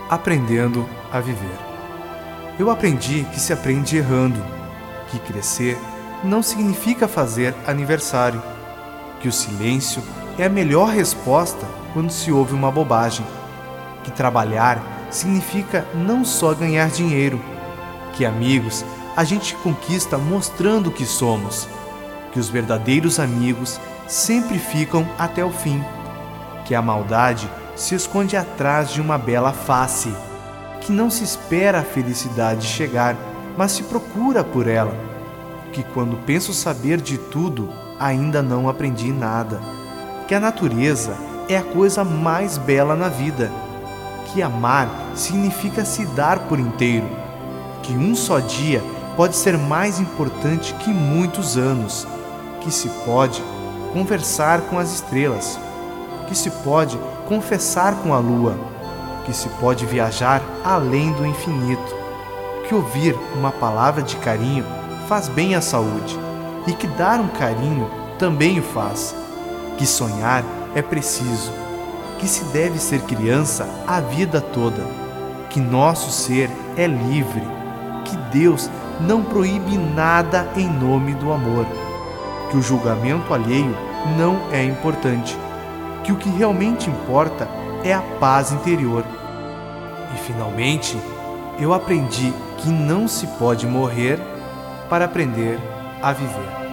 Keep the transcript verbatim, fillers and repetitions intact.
Aprendendo a viver. Eu aprendi que se aprende errando, que crescer não significa fazer aniversário, que o silêncio é a melhor resposta quando se ouve uma bobagem, que trabalhar significa não só ganhar dinheiro, que amigos a gente conquista mostrando que somos, que os verdadeiros amigos sempre ficam até o fim, que a maldade se esconde atrás de uma bela face, que não se espera a felicidade chegar, mas se procura por ela, que quando penso saber de tudo, ainda não aprendi nada, que a natureza é a coisa mais bela na vida, que amar significa se dar por inteiro, que um só dia pode ser mais importante que muitos anos, que se pode conversar com as estrelas, que se pode confessar com a lua, que se pode viajar além do infinito, que ouvir uma palavra de carinho faz bem à saúde e que dar um carinho também o faz, que sonhar é preciso, que se deve ser criança a vida toda, que nosso ser é livre, que Deus não proíbe nada em nome do amor, que o julgamento alheio não é importante, que o que realmente importa é a paz interior. E finalmente, eu aprendi que não se pode morrer para aprender a viver.